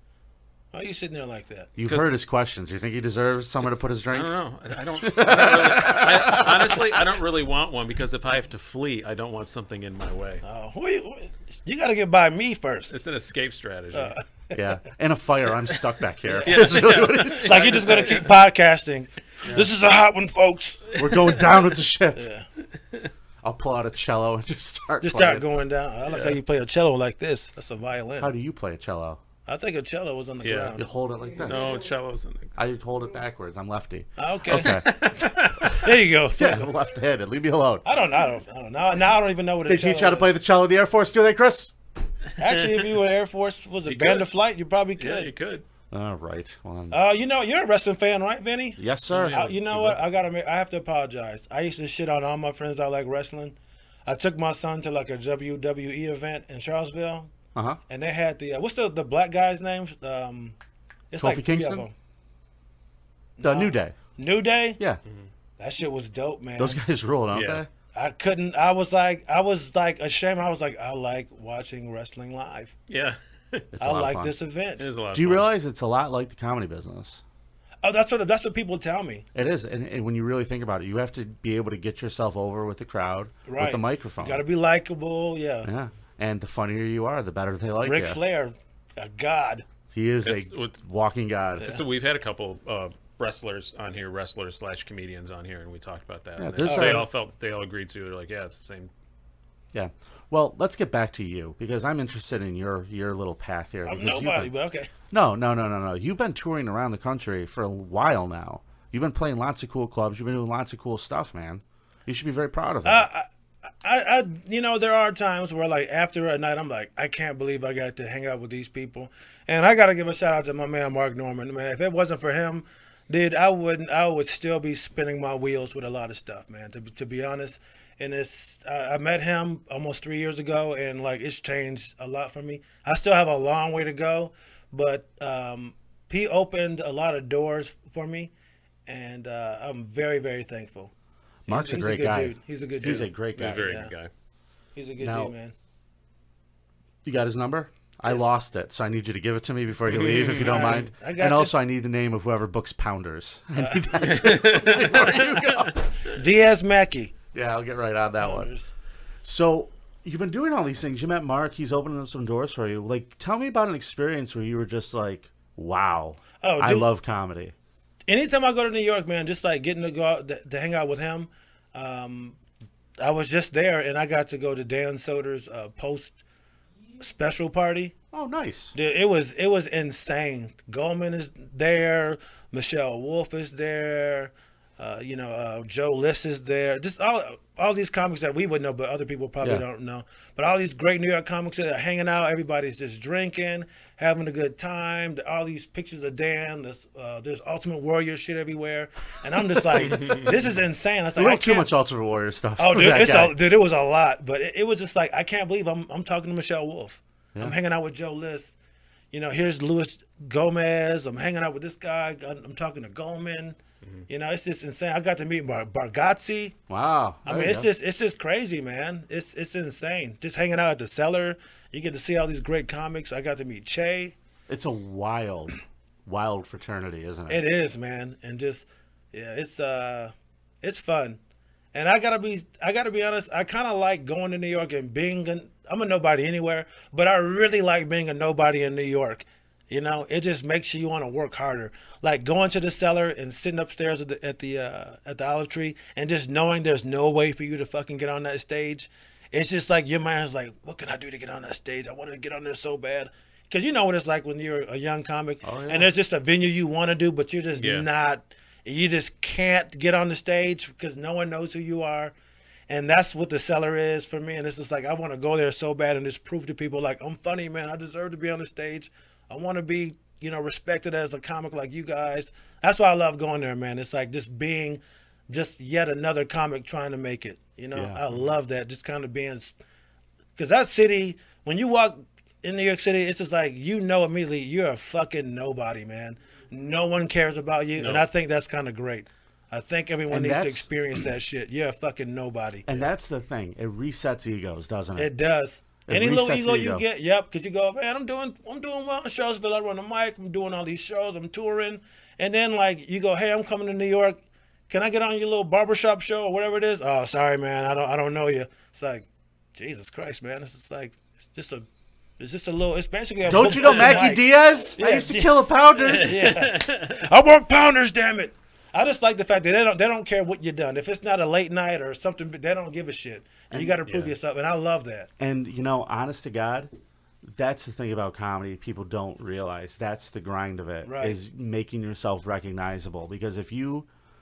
are you sitting there like that? You've 'Cause- heard his questions. Do you think he deserves someone to put his I drink? don't know. I don't really, honestly, I don't really want one because if I have to flee, I don't want something in my way. You got to get by me first. It's an escape strategy. Yeah. In a fire, I'm stuck back here. That's really what it is. Like you're just gonna keep podcasting. This is a hot one, folks. We're going down with the ship. Yeah. I'll pull out a cello and just start Just playing. start going down. I like how you play a cello like this. That's a violin. How do you play a cello? I think a cello was on the Yeah. ground. You hold it like this. No, cellos in the I hold it backwards. I'm lefty. Okay. Okay. There you go. Yeah, I'm left-handed. Leave me alone. I don't know. Now I don't even know what a They cello teach you how to is. play the cello in the Air Force, do they, Chris? Actually, if you were Air Force, was it You band could. of flight? You probably Yeah, you could. could. All right. Well, You're a wrestling fan, right, Vinny? yes, sir. Yeah. You know what? I have to apologize. I used to shit on all my friends that like wrestling. I took my son to like a WWE event in Charlottesville, Uh-huh. and they had the what's the black guy's name? It's Kofi like 3 Kingston? of them. The New Day. New Day. Yeah. That shit was dope, man. Those guys rule, don't Yeah. they? I was like ashamed. I was like, I like watching wrestling live. Yeah. It's a I lot of like fun. this event. It is a lot of Do you fun. realize it's a lot like the comedy business? Oh, that's what people tell me. It is, and when you really think about it, you have to be able to get yourself over with the crowd, Right. with the microphone. You got to be likable. Yeah. Yeah, and the funnier you are, the better they like Ric you. Flair, a god. He is It's- a it's- walking god. So we've had a couple wrestlers on here, wrestlers/comedians on here, and we talked about that. Yeah, And there's they a- all agreed to. They're like, yeah, it's the same. Yeah. Well, let's get back to you because I'm interested in your little path here. I'm because you've nobody, been- but okay. No. You've been touring around the country for a while now. You've been playing lots of cool clubs. You've been doing lots of cool stuff, man. You should be very proud of that. There are times where like after a night, I'm like, I can't believe I got to hang out with these people, and I got to give a shout out to my man Mark Norman. Man, if it wasn't for him, dude, I would still be spinning my wheels with a lot of stuff, man. To be honest, and I met him almost 3 years ago, and like it's changed a lot for me. I still have a long way to go, but he opened a lot of doors for me, and I'm very, very thankful. Mark's He's a great good guy. dude. He's a good dude. He's a great He's a guy. very Yeah. good guy. He's a good Now- dude, man. You got his number? I Yes. lost it, so I need you to give it to me before you leave, if you don't All right. mind. I got And you. also, I need the name of whoever books Pounders. I need that too. Before you go. Diaz Mackey. Yeah, I'll get right on that one. Founders. So you've been doing all these things. You met Mark. He's opening up some doors for you. Like, tell me about an experience where you were just like, "Wow, Oh, I dude. love comedy." Anytime I go to New York, man, just like getting to go out to hang out with him. I was just there, and I got to go to Dan Soder's post special party. Oh, nice. Dude, it was insane. Goldman is there. Michelle Wolf is there. Joe List is there. Just all these comics that we would know, but other people probably Yeah. don't know. But all these great New York comics that are hanging out. Everybody's just drinking, having a good time. All these pictures of Dan. There's Ultimate Warrior shit everywhere, and I'm just like, this is insane. I was We like, I don't too can't- much Ultimate Warrior stuff. Oh, with dude, that guy. it was a lot, but it was just like I can't believe I'm talking to Michelle Wolf. Yeah. I'm hanging out with Joe List. Here's Luis Gomez. I'm hanging out with this guy. I'm talking to Goldman. You know, it's just insane. I got to meet Bargatze. Wow. I mean, it's just crazy, man. It's insane. Just hanging out at the Cellar, you get to see all these great comics. I got to meet Che. It's a wild fraternity, isn't it? It is, man, and just it's fun. And I gotta be honest. I kind of like going to New York and I'm a nobody anywhere, but I really like being a nobody in New York. You know, it just makes you want to work harder. Like going to the Cellar and sitting upstairs at the Olive Tree and just knowing there's no way for you to fucking get on that stage. It's just like your mind's like, what can I do to get on that stage? I want to get on there so bad. Because you know what it's like when you're a young comic and there's just a venue you want to do, but you're just not, you just can't get on the stage because no one knows who you are. And that's what the Cellar is for me. And it's just like, I want to go there so bad and just prove to people like, I'm funny, man. I deserve to be on the stage. I want to be, you know, respected as a comic like you guys. That's why I love going there, man. It's like just being just yet another comic trying to make it. You know, I love that. Just kind of being, because that city, when you walk in New York City, it's just like, you know, immediately you're a fucking nobody, man. No one cares about you. No. And I think that's kind of great. I think everyone needs to experience that shit. You're a fucking nobody. And that's the thing. It resets egos, doesn't it? It does. Any little ego you get, because you go, man, I'm doing well on shows, but I run the mic, I'm doing all these shows, I'm touring. And then, like, you go, hey, I'm coming to New York. Can I get on your little barbershop show or whatever it is? Oh, sorry, man, I don't know you. It's like, Jesus Christ, man. It's just like, it's just a little, it's basically a Don't you know Maggie Diaz? Yeah, I used to kill a Pounders. Yeah. I work Pounders, damn it. I just like the fact that they don't care what you done. If it's not a late night or something, they don't give a shit. And you got to prove yourself, and I love that. And, you know, honest to God, that's the thing about comedy people don't realize. That's the grind of it, is making yourself recognizable. Because if you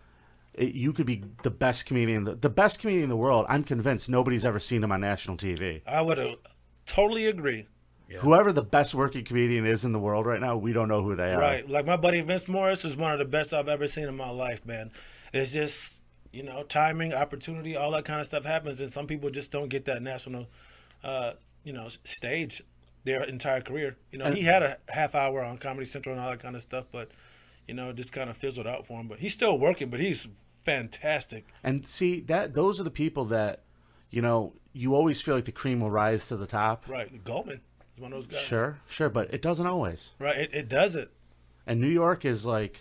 could be the best comedian in the world, I'm convinced nobody's ever seen him on national TV. I would totally agree. Yeah. Whoever the best working comedian is in the world right now, we don't know who they are. Right. Like my buddy Vince Morris is one of the best I've ever seen in my life, man. It's just, you know, timing, opportunity, all that kind of stuff happens. And some people just don't get that national, you know, stage their entire career. You know, he had a half hour on Comedy Central and all that kind of stuff, but, you know, it just kind of fizzled out for him. But he's still working, but he's fantastic. And see, those are the people that, you know, you always feel like the cream will rise to the top. Right. Goldman. One of those guys. Sure, but it doesn't always. Right, it doesn't. And New York is like,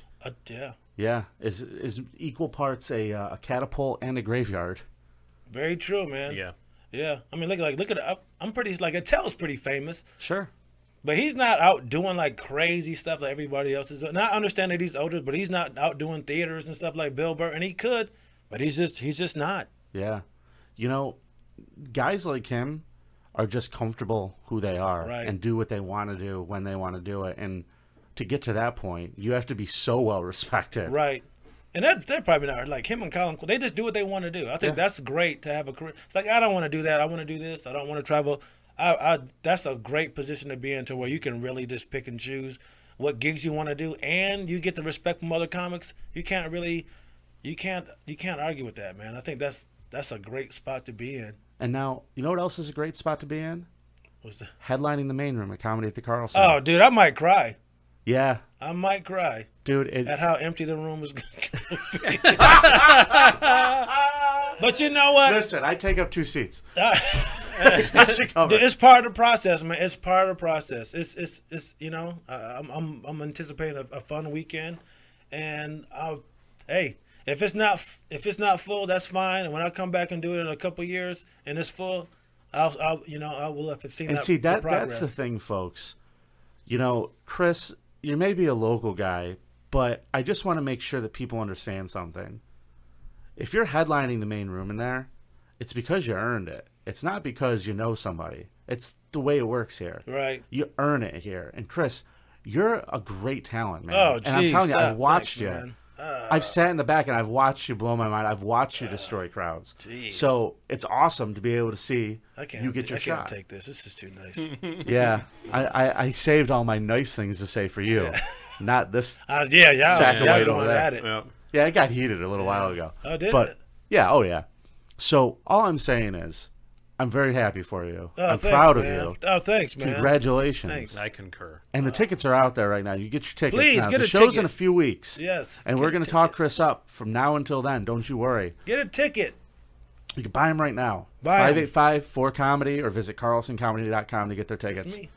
is equal parts a catapult and a graveyard. Very true, man. Yeah. I mean, look at I'm pretty like Attell's pretty famous. Sure, but he's not out doing like crazy stuff like everybody else is. And I understand that he's older, but he's not out doing theaters and stuff like Bill Burr, and he could, but he's just not. Yeah, you know, guys like him are just comfortable who they are and do what they want to do when they want to do it. And to get to that point, you have to be so well respected. Right. And they're probably not like him and Colin. They just do what they want to do. I think that's great to have a career. It's like, I don't want to do that. I want to do this. I don't want to travel. That's a great position to be in, to where you can really just pick and choose what gigs you want to do, and you get the respect from other comics. You can't argue with that, man. I think that's a great spot to be in. And now, you know what else is a great spot to be in? What's that? Headlining the main room at Comedy at the Carlson. Oh, dude, I might cry. Yeah. I might cry. Dude, at how empty the room is going to be. But you know what? Listen, I take up 2 seats. It's part of the process, man. It's part of the process. It's you know, I'm anticipating a fun weekend, and hey. If it's not full, that's fine. And when I come back and do it in a couple of years and it's full, I will have seen that. And see, that's the thing, folks. You know, Chris, you may be a local guy, but I just want to make sure that people understand something. If you're headlining the main room in there, it's because you earned it. It's not because you know somebody. It's the way it works here. Right. You earn it here. And Chris, you're a great talent, man. Oh, geez, and I'm telling you, I've watched you. Man. I've sat in the back and I've watched you blow my mind. I've watched you destroy crowds. Geez. So it's awesome to be able to see you get your shot. I can't take this. This is too nice. Yeah. I saved all my nice things to say for you. Not this sack of weight over there. Yeah, it got heated a little while ago. Oh, did but, it? Yeah, oh yeah. So all I'm saying is, I'm very happy for you. Oh, I'm thanks, proud man. of you. Oh, thanks, man. Congratulations. Thanks. I concur. And the tickets are out there right now. You get your tickets Please, now. get The a show's ticket. in a few weeks. Yes. And get we're a going to ticket. talk Chris up from now until then. Don't you worry. Get a ticket. You can buy them right now. Buy 'em. 585-4-COMEDY or visit carlsoncomedy.com to get their tickets. That's me.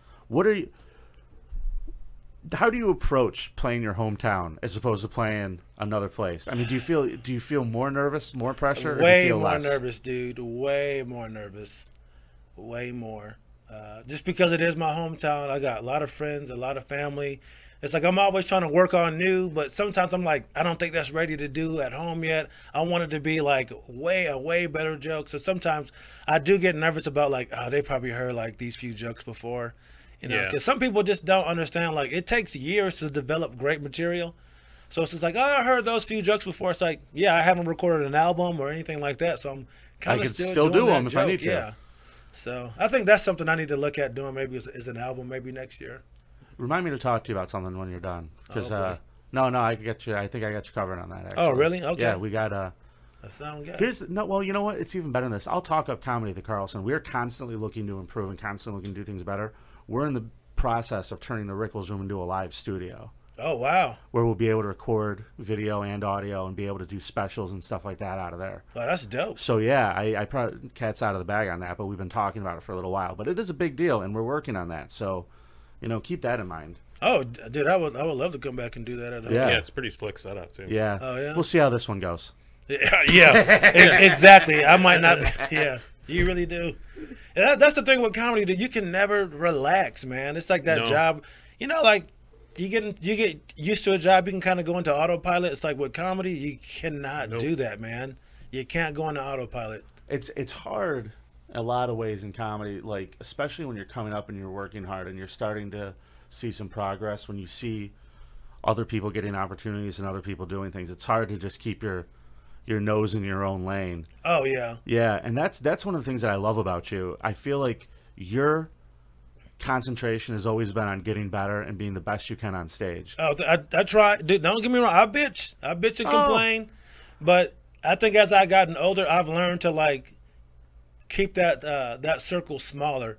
How do you approach playing your hometown as opposed to playing another place? I mean, do you feel more nervous, more pressure? Or do you Way feel more less? nervous, dude. Way more nervous. Way more. Just because it is my hometown, I got a lot of friends, a lot of family. It's like I'm always trying to work on new, but sometimes I'm like, I don't think that's ready to do at home yet. I want it to be like a way better joke. So sometimes I do get nervous about like, oh, they probably heard like these few jokes before, you know, Yeah. because some people just don't understand. Like it takes years to develop great material. So it's just like, oh, I heard those few jokes before. It's like, yeah, I haven't recorded an album or anything like that, so I'm kind I of could still do doing them that if I joke, need to. Yeah. So I think that's something I need to look at doing maybe as an album maybe next year. Remind me to talk to you about something when you're done. Because Oh, boy. no, I can get you. I think I got you covered on that. Actually. Oh, really? Okay. Yeah, we got That sounds good. Well, you know what? It's even better than this. I'll talk up comedy at the Carlson. We're constantly looking to improve and constantly looking to do things better. We're in the process of turning the Rickles Room into a live studio Oh, wow. where we'll be able to record video and audio and be able to do specials and stuff like that out of there. Wow, that's dope. So yeah, I probably cat's out of the bag on that, but we've been talking about it for a little while. But it is a big deal, and we're working on that. So, keep that in mind. Oh, dude, I would love to come back and do that at home. Yeah. Yeah, it's a pretty slick setup too. Yeah. Oh, yeah? We'll see how this one goes. Yeah, exactly. I might not. Yeah, you really do. And that's the thing with comedy, that you can never relax, man. It's like that No. job, like you get used to a job, you can kind of go into autopilot. It's like with comedy, you cannot Nope. do that, man. You can't go into autopilot. It's hard a lot of ways in comedy, like especially when you're coming up and you're working hard and you're starting to see some progress. When you see other people getting opportunities and other people doing things, it's hard to just keep your nose in your own lane. Oh yeah, Yeah, and that's one of the things that I love about you. I feel like your concentration has always been on getting better and being the best you can on stage. oh, I try. Dude, don't get me wrong. I bitch and complain, but I think as I gotten older, I've learned to like keep that circle smaller.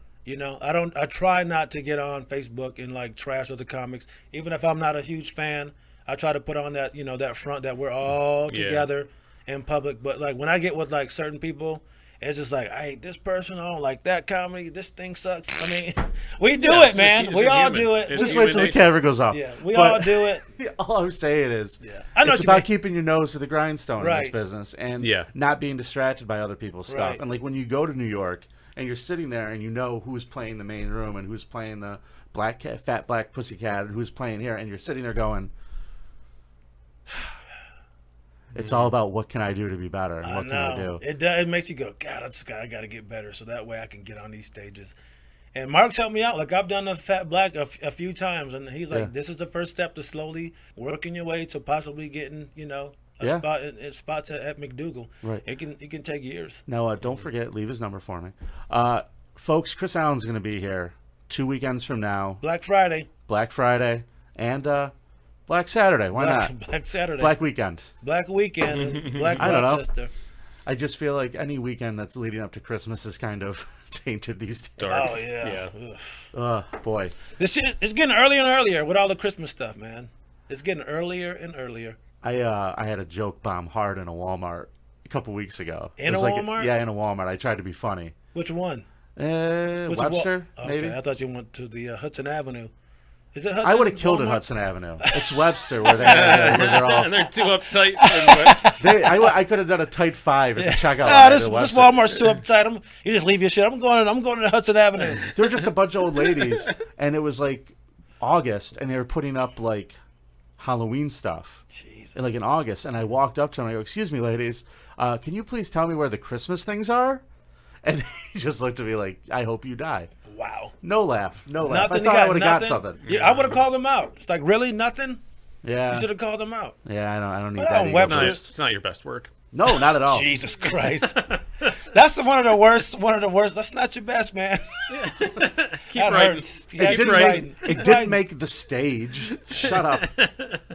I try not to get on Facebook and like trash other comics, even if I'm not a huge fan. I try to put on that, that front that we're all Yeah. together in public. But like when I get with like certain people, it's just like, I hate this person. I don't like that comedy. This thing sucks. I mean, we do Yeah, it, man. it's We all human. do it. It's Just human wait till the nature. camera goes off. Yeah, we But all do it. all I'm saying is, Yeah, I know it's what you about mean. keeping your nose to the grindstone in this Right. business and Yeah. not being distracted by other people's stuff. Right. And like when you go to New York and you're sitting there and you know who's playing the main room and who's playing the fat black pussycat and who's playing here, and you're sitting there going, it's all about what can I do to be better and what can I do. It makes you go, God, I got to get better so that way I can get on these stages. And Mark's helped me out. Like I've done the Fat Black a few times, and he's like, Yeah. this is the first step to slowly working your way to possibly getting, a Yeah. spot in spots at McDougal. Right. It can take years. Now, don't forget, leave his number for me. Folks, Chris Allen's going to be here 2 weekends from now, Black Friday, Black Friday, and Black Saturday. Why not? Black Saturday, Black weekend. Black Weekend, Black I don't know. Rochester. I just feel like any weekend that's leading up to Christmas is kind of tainted these days. Dark. Oh yeah. Yeah. Ugh. Boy. This shit, it's getting earlier and earlier with all the Christmas stuff, man. It's getting earlier and earlier. I had a joke bomb hard in a Walmart a couple weeks ago. In It was a like Walmart? Yeah, in a Walmart. I tried to be funny. Which one? Which Webster, Okay, maybe? I thought you went to the Hudson Avenue. Is it Hudson? I would have killed at Walmart? Hudson Avenue. It's Webster where they're all. And they're too uptight. I could have done a tight 5 at the checkout Ah, line this at this Webster. Walmart's too uptight. You just leave your shit. I'm going to Hudson Avenue. There were just a bunch of old ladies, and it was like August, and they were putting up like Halloween stuff. Jesus. Like in August, and I walked up to him. I go, "Excuse me, ladies, can you please tell me where the Christmas things are?" And he just looked at me like, "I hope you die." Wow. No laugh, no laugh. Nothing. I thought I You would got have got nothing? something. Yeah, I would have called them out. It's like, really? Nothing? Yeah, You should have called them out. yeah. I don't need Well, that. ego Webster- boost. It's not your best work. No, not at all. Jesus Christ. That's one of the worst. That's not your best, man. Keep That writing. hurts. Keep Yeah, keep writing. writing. It Keep didn't writing. make the stage. Shut up.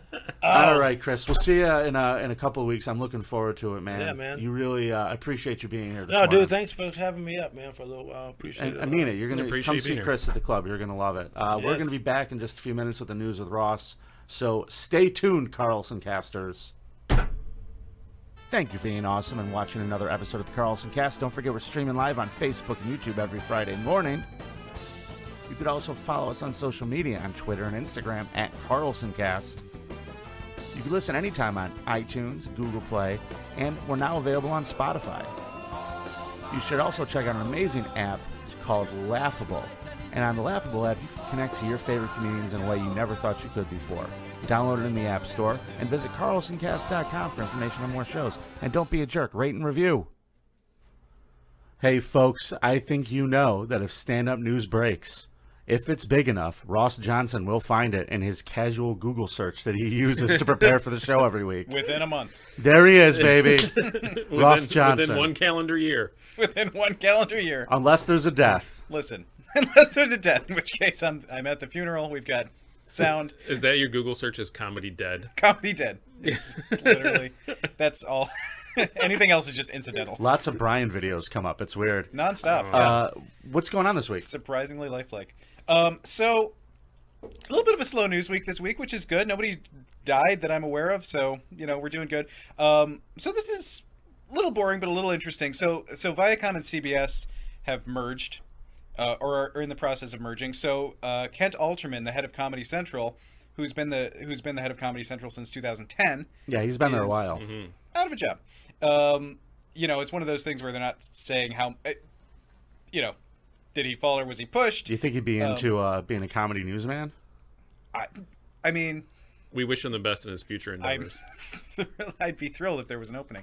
All right, Chris. We'll see you in a couple of weeks. I'm looking forward to it, man. Yeah, man. You really appreciate you being here. This No, morning. dude, thanks for having me up, man, for a little while. Appreciate it. I mean it. You're gonna Appreciate come you see being here. Chris at the club. You're gonna love it. We're Yes. gonna be back in just a few minutes with the news with Ross. So stay tuned, Carlson Casters. Thank you for being awesome and watching another episode of the Carlson Cast. Don't forget we're streaming live on Facebook and YouTube every Friday morning. You could also follow us on social media on Twitter and Instagram at CarlsonCast. You can listen anytime on iTunes, Google Play, and we're now available on Spotify. You should also check out an amazing app called Laughable. And on the Laughable app, you can connect to your favorite comedians in a way you never thought you could before. Download it in the App Store and visit carlsoncast.com for information on more shows. And don't be a jerk, rate and review. Hey folks, I think you know that if stand-up news breaks, if it's big enough, Ross Johnson will find it in his casual Google search that he uses to prepare for the show every week. Within a month. There he is, baby. Ross Johnson. Within one calendar year. Within one calendar year. Unless there's a death. Listen, unless there's a death, in which case I'm at the funeral. We've got sound. Is that your Google search is comedy dead? Comedy dead. It's literally, that's all. Anything else is just incidental. Lots of Brian videos come up. It's weird. Nonstop. Yeah. What's going on this week? Surprisingly lifelike. So, a little bit of a slow news week this week, which is good. Nobody died that I'm aware of, so, we're doing good. So this is a little boring, but a little interesting. So Viacom and CBS have merged, or are in the process of merging. So Kent Alterman, the head of Comedy Central, who's been the head of Comedy Central since 2010. Yeah, he's been there a while. Out of a job. It's one of those things where they're not saying how, did he fall or was he pushed? Do you think he'd be into being a comedy newsman? I mean, we wish him the best in his future endeavors. I'd be thrilled if there was an opening.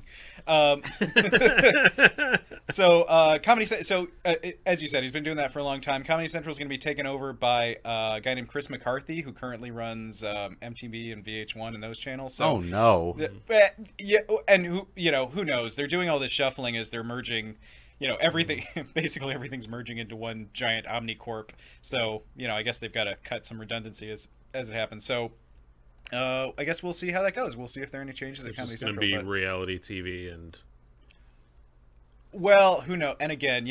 As you said, he's been doing that for a long time. Comedy Central is going to be taken over by a guy named Chris McCarthy, who currently runs MTV and VH1 and those channels. So, oh no! And who knows? They're doing all this shuffling as they're merging. Everything, basically everything's merging into one giant Omnicorp. So, I guess they've got to cut some redundancy as it happens. So, I guess we'll see how that goes. We'll see if there are any changes at Comedy Central. It's going to be reality TV and... Well, who knows? And again,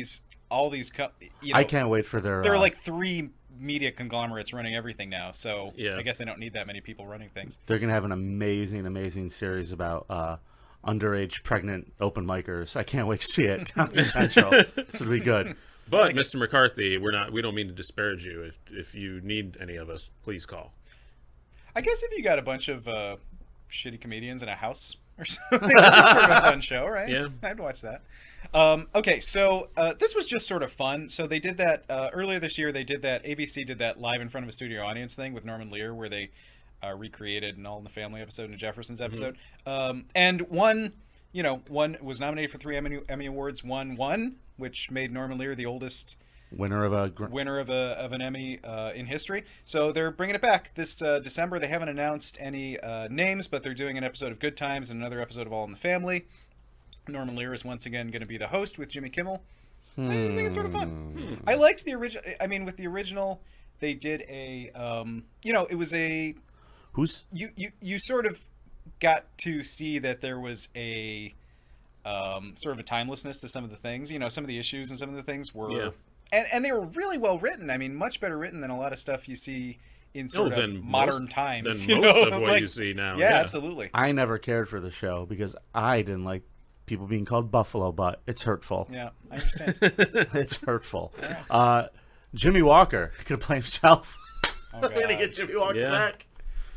I can't wait for their... There are like 3 media conglomerates running everything now. So, yeah. I guess they don't need that many people running things. They're going to have an amazing, amazing series about... underage pregnant open micers. I can't wait to see it. Comedy Central. This will be good. But Mr. McCarthy, we don't mean to disparage you. If you need any of us, please call. I guess if you got a bunch of shitty comedians in a house or something, it's sort of a fun show, right? Yeah. I'd watch that. Okay, so this was just sort of fun. So they did that earlier this year. They did that. ABC did that live in front of a studio audience thing with Norman Lear, where they recreated an All in the Family episode and a Jeffersons episode. And one was nominated for 3 Emmy Awards. Won, which made Norman Lear the oldest winner of an Emmy in history. So they're bringing it back this December. They haven't announced any names, but they're doing an episode of Good Times and another episode of All in the Family. Norman Lear is once again going to be the host with Jimmy Kimmel. I just think it's sort of fun. I liked the original. I mean, with the original, they did a it was a... Who's you sort of got to see that there was a sort of a timelessness to some of the things. Some of the issues and some of the things were, and they were really well written. I mean, much better written than a lot of stuff you see in sort of modern times. Than most of what you see now. Yeah, absolutely. I never cared for the show because I didn't like people being called Buffalo Butt. It's hurtful. Yeah, I understand. It's hurtful. Jimmy Walker could play himself. Oh, I'm gonna get Jimmy Walker back.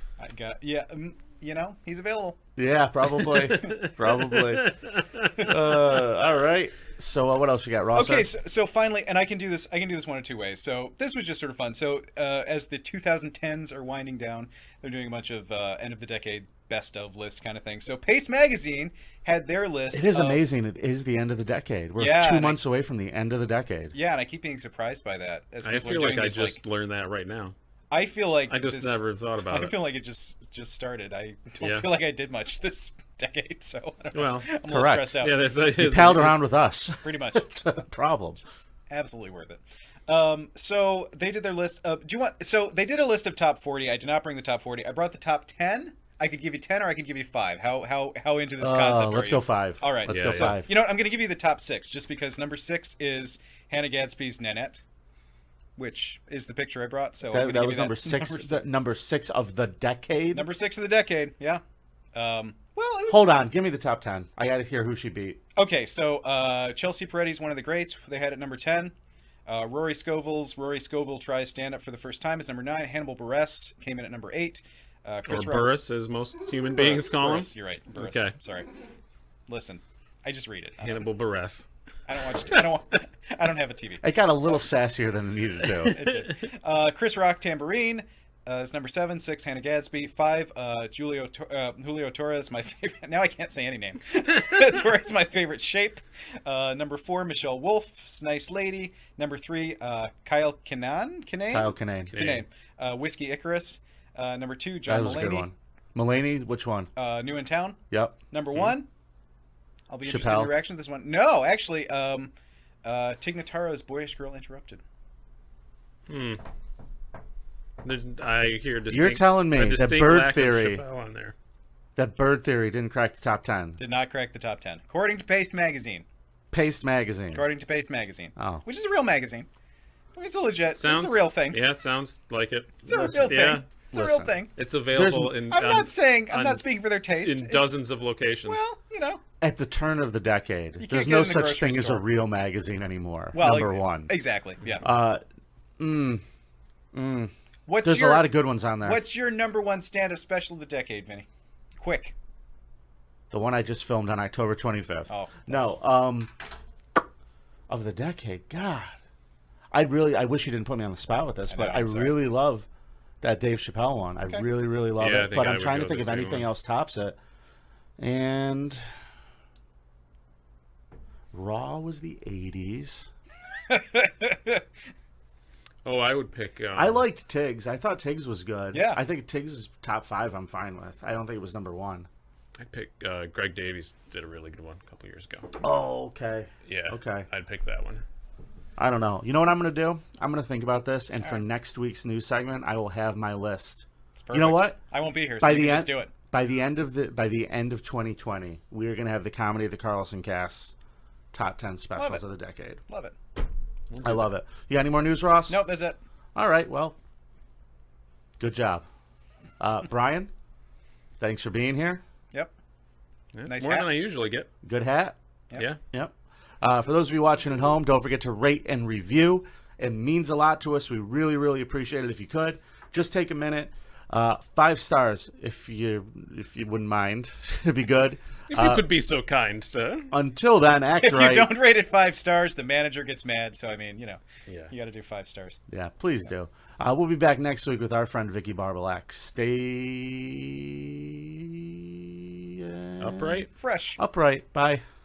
He's available. Yeah, probably. All right. So what else you got, Ross? Okay, so finally, and I can do this one of 2 ways. So this was just sort of fun. So as the 2010s are winding down, they're doing a bunch of end of the decade best of lists kind of thing. So Pace Magazine had their list. It is amazing. It is the end of the decade. We're 2 months away from the end of the decade. Yeah, and I keep being surprised by that. I feel like I just learned that right now. I feel like I just never thought about it. I feel like it just started. I don't feel like I did much this decade, so I don't know. Well, I'm a little stressed out. Yeah, you palled around with us. Pretty much. It's a problem. Absolutely worth it. So they did their list of. So they did a list of top 40. I did not bring the top 40. I brought the top 10 I could give you 10 or I could give you 5. How into this concept are let's you? go 5. All right. Let's Yeah, go yeah. 5. You know what? I'm going to give you the top 6 just because number 6 is Hannah Gadsby's Nanette, which is the picture I brought. So I'm gonna That give was you number 6. Number 6 of the decade. Number 6 of the decade. Yeah. Well, it was. Hold on, give me the top 10. I got to hear who she beat. Okay, so Chelsea Peretti's one of the greats. They had it number 10. Rory Scovel tries stand up for the first time is number 9. Hannibal Buress came in at number 8. Chris Or Burris, as most human beings call him. Buress, you're right. Buress. Okay. Sorry. Listen, I just read it. Hannibal Buress. I don't watch. I don't have a TV. It got a little sassier than it needed to. It did. Chris Rock Tambourine is number 7. 6 Hannah Gadsby. 5 Julio Torres, my favorite. Now I can't say any name. Torres, my favorite shape. Number 4 Michelle Wolf, Nice Lady. Number 3 Kyle Kinane. Kyle Kinane. Whiskey Icarus. Number 2 John That was Mulaney. a good one. Mulaney, which one? New in Town. Yep. Number 1. I'll be interested in Chappelle. your reaction to this one. No, actually, Tig Notaro's Boyish Girl Interrupted. I hear distinct, You're telling me a that distinct Bird lack of Theory- Chappelle on there. That Bird Theory didn't crack the top 10. Did not crack the top 10. According to Paste Magazine. Paste Magazine. According to Paste Magazine. Oh. Which is a real magazine. I mean, it's a legit. Sounds, it's a real thing. Yeah, it sounds like it. It's a real Yeah. thing. It's a real Listen. thing. It's available in. I'm not saying. I'm on- not speaking for their taste. in It's- dozens of locations. Well, you know. At the turn of the decade, can't there's get no it in the such grocery thing as a store. real magazine anymore. Well, Number 1. Exactly. Yeah. What's There's your a lot of good ones on there. What's your number 1 stand-up special of the decade, Vinny? Quick. The one I just filmed on October 25th. Oh, No, of the decade. God. I wish you didn't put me on the spot with this, but know, I I'm sorry. really love that Dave Chappelle one. I Okay. really, really love Yeah, I it. think But I I'm would trying to go think the if same anything one. else tops it. And Raw was the 80s. Oh, I would pick. I liked Tiggs. I thought Tiggs was good. Yeah. I think Tiggs is top 5 I'm fine with. I don't think it was number 1. I'd pick. Greg Davies did a really good one a couple years ago. Oh, okay. Yeah. Okay. I'd pick that one. I don't know. You know what I'm going to do? I'm going to think about this, and for right. next week's news segment, I will have my list. It's perfect. You know what? I won't be here, so By you the can end, just do it. by the end of 2020, we are going to have the Comedy of the Carlson Cast top 10 specials of the decade. Love it. I love it. You got any more news, Ross? Nope, that's it. All right. Well, good job, Brian. Thanks for being here. Yep. Yeah, it's Nice more hat. than I usually get. Good hat. Yep. Yeah. Yep. For those of you watching at home, don't forget to rate and review. It means a lot to us. We really, really appreciate it if you could. Just take a minute. 5 stars if you wouldn't mind. It'd be good. If you could be so kind, sir. Until then, act If right. you don't rate it 5 stars, the manager gets mad. So I mean, Yeah. you got to do 5 stars. Yeah, please do. We'll be back next week with our friend Vicky Barbalak. Stay Upright. Fresh. upright. Bye.